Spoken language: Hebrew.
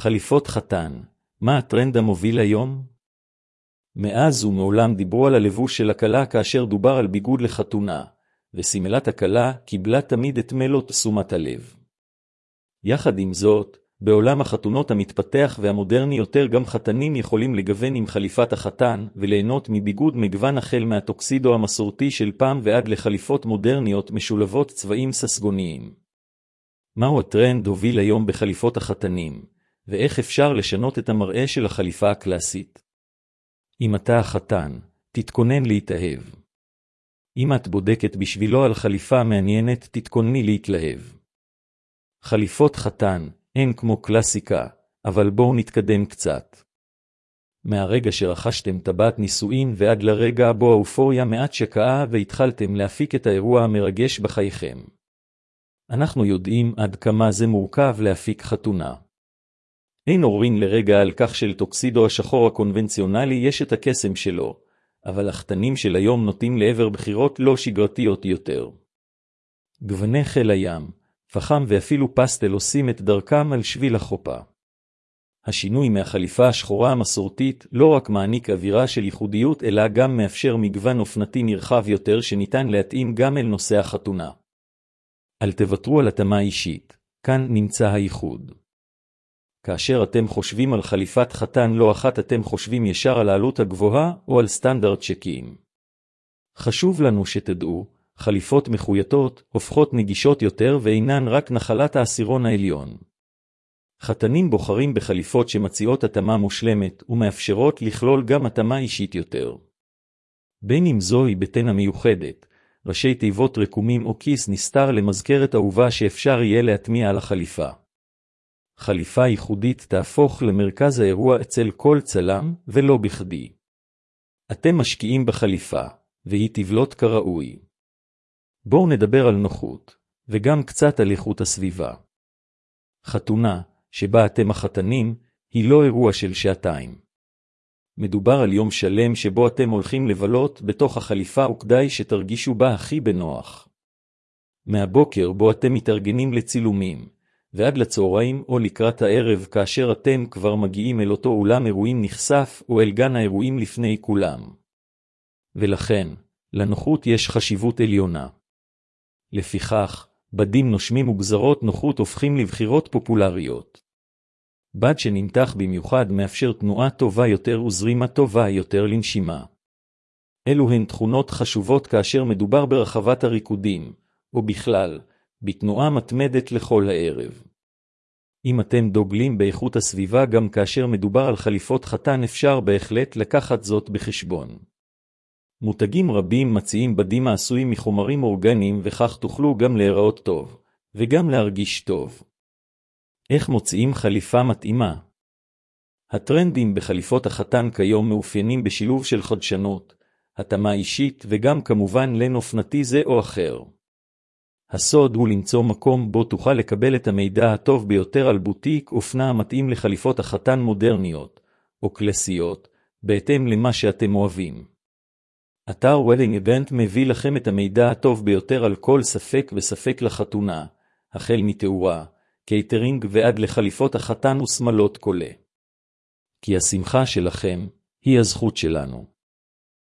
חליפות חתן, מה הטרנד המוביל היום? מאז ומעולם דיברו על הלבוש של הכלה כאשר דובר על ביגוד לחתונה, וסימלת הכלה קיבלה תמיד את מלוא תשומת הלב. יחד עם זאת, בעולם החתונות המתפתח והמודרני יותר גם חתנים יכולים לגוון עם חליפת החתן וליהנות מביגוד מגוון החל מהטוקסידו המסורתי של פעם ועד לחליפות מודרניות משולבות צבעים ססגוניים. מהו הטרנד הוביל היום בחליפות החתנים, ואיך אפשר לשנות את המראה של החליפה הקלאסית? אם אתה החתן, תתכונן להתאהב. אם את בודקת בשבילו על חליפה מעניינת, תתכונני להתלהב. חליפות חתן הן כמו קלאסיקה, אבל בואו נתקדם קצת. מהרגע שרכשתם טבעת נישואין ועד לרגע בו האופוריה מעט שקעה והתחלתם להפיק את האירוע המרגש בחייכם. אנחנו יודעים עד כמה זה מורכב להפיק חתונה. אין עוררין לרגע על כך של טוקסידו השחור הקונבנציונלי יש את הקסם שלו, אבל החתנים של היום נוטים לעבר בחירות לא שגרתיות יותר. גווני חיל הים, פחם ואפילו פסטל עושים את דרכם על שביל החופה. השינוי מהחליפה השחורה המסורתית לא רק מעניק אווירה של ייחודיות אלא גם מאפשר מגוון אופנתי נרחב יותר שניתן להתאים גם אל נושא החתונה. אל תוותרו על התאמה אישית, כאן נמצא הייחוד. כאשר אתם חושבים על חליפת חתן לא אחת אתם חושבים ישר על העלות הגבוהה או על סטנדרט שקיים. חשוב לנו שתדעו, חליפות מחויטות הופכות נגישות יותר ואינן רק נחלת העשירון העליון. חתנים בוחרים בחליפות שמציעות התאמה מושלמת ומאפשרות לכלול גם התאמה אישית יותר. בין אם זוהי בטן המיוחדת, ראשי תיבות רקומים או כיס נסתר למזכרת אהובה שאפשר יהיה להטמיע על החליפה. חליפה ייחודית תהפוך למרכז האירוע אצל כל צלם ולא בכדי. אתם משקיעים בחליפה, והיא תבלוט כראוי. בואו נדבר על נוחות, וגם קצת על איכות הסביבה. חתונה, שבה אתם החתנים, היא לא אירוע של שעתיים. מדובר על יום שלם שבו אתם הולכים לבלות בתוך החליפה וכדאי שתרגישו בה הכי בנוח. מהבוקר בו אתם מתארגנים לצילומים, ועד לצהריים או לקראת הערב כאשר אתם כבר מגיעים אל אותו אולם אירועים נחשף או אל גן האירועים לפני כולם. ולכן, לנוחות יש חשיבות עליונה. לפיכך, בדים נושמים וגזרות נוחות הופכים לבחירות פופולריות. בד שנמתח במיוחד מאפשר תנועה טובה יותר וזרימה טובה יותר לנשימה. אלו הן תכונות חשובות כאשר מדובר ברחבת הריקודים, או בכלל, בתנועה מתמדת לכל הערב. אם אתם דוגלים באיכות הסביבה גם כאשר מדובר על חליפות חתן אפשר בהחלט לקחת זאת בחשבון. מותגים רבים מציעים בדים העשויים מחומרים אורגניים וכך תוכלו גם להיראות טוב, וגם להרגיש טוב. איך מוציאים חליפה מתאימה? הטרנדים בחליפות החתן כיום מאופיינים בשילוב של חדשנות, התאמה אישית וגם כמובן לן אופנתי זה או אחר. הסוד הוא למצוא מקום בו תוכל לקבל את המידע הטוב ביותר על בוטיק אופנה המתאים לחליפות החתן מודרניות, או קלאסיות, בהתאם למה שאתם אוהבים. אתר Wedding Event מביא לכם את המידע הטוב ביותר על כל ספק וספק לחתונה, החל מתאורה, קייטרינג ועד לחליפות החתן וסמלות קולה. כי השמחה שלכם היא הזכות שלנו.